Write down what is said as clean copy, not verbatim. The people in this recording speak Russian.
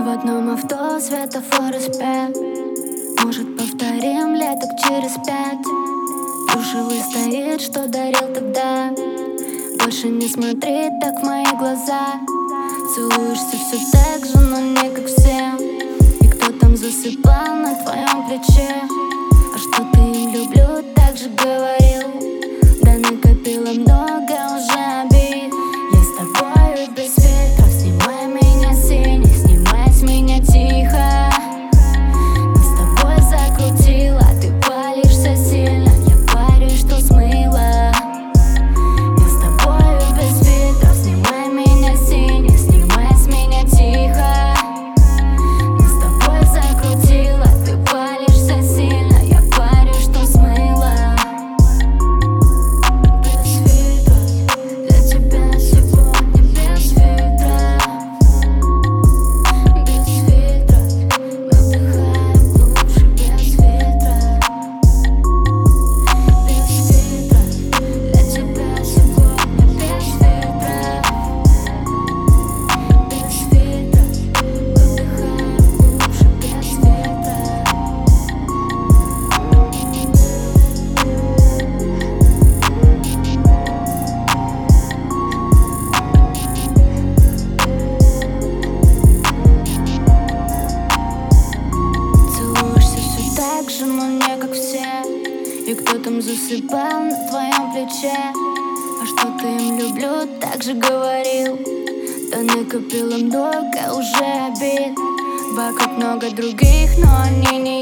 в одном авто, светофоры спят. Может, повторим леток через 5. Душевый стоит, что дарил тогда. Больше не смотри так в мои глаза. Целуешься все так же, но не как все. И кто там засыпал на твоем плече? А что ты им люблю, так же говорил. Да накопила много уже обид. Я с тобою без фильтров. Снимай меня синий, снимай с меня тихо. Нас с тобой закрутила, ты палишься сильно. Я парюсь, что смыла. Я с тобою без фильтров. Снимай меня синий, снимай с меня тихо. Нас с тобой закрутила, ты палишься сильно. Я парюсь, что смыла. Без фильтров, для тебя сегодня без фильтров. Без фильтров, выдыхаем глубже. Без фильтров, без фильтров, для тебя сегодня без фильтров. Без фильтров, выдыхаем глубже. Без фильтров. Целуешься все так же, но не как все. И кто там засыпал на твоем плече? А что ты им люблю, так же говорил. Да накопила много уже обид. Вокруг много других, но они не